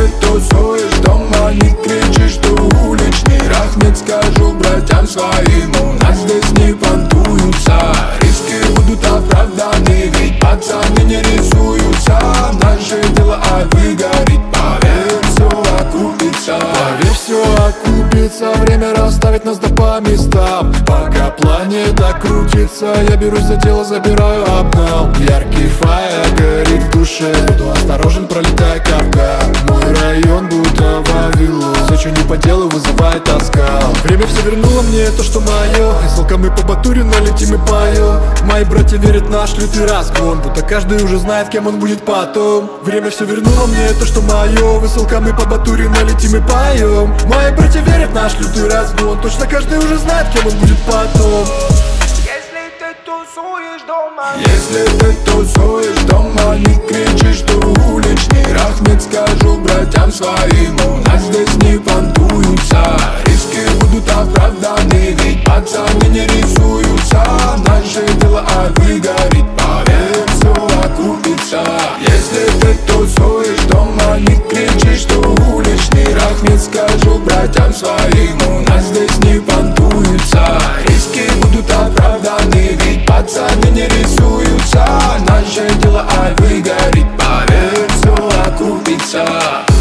ты тусуешь дома, не кричи, что уличный Рахмет скажу братьям своим, у нас здесь не понтуются. Риски будут оправданы, ведь пацаны не рисуются. Наше дело выгореть, поверь, все окупится. Поверь, все окупится, время расставить нас да по местам. Пока планета крутится, я берусь за дело, забираю обнал. Яркий фаер горит в душе, буду осторожен, пролетая капка. Мой район будто Вавилон, все, что не по делу, вызывает тоска. Время все вернуло мне то, что мое. Селка мы по Батуре налетим и поем. Мои братья верят в наш лютый разгон, будто каждый уже знает, кем он будет потом. Время все вернуло мне то, что мое. Высылка мы по Батуре налетим и поем. Мои братья верят в наш лютый разгон, точно каждый уже знает, кем он будет потом. Если ты тусуешь дома, если ты тусуешь дома, не кричи, что уличный Рахмет скажу братьям своим, у нас здесь не понтуются. Риски будут оправданы, ведь пацаны не рисуются. Наше дело выгореть, поверь, все окупится. Если ты тусуешь дома, не кричи, что уличный Рахмет скажу братьям своим, у нас здесь не понтуются. Риски будут оправданы, ведь пацаны не рисуются. Наше дело выгореть, поверь, все окупится.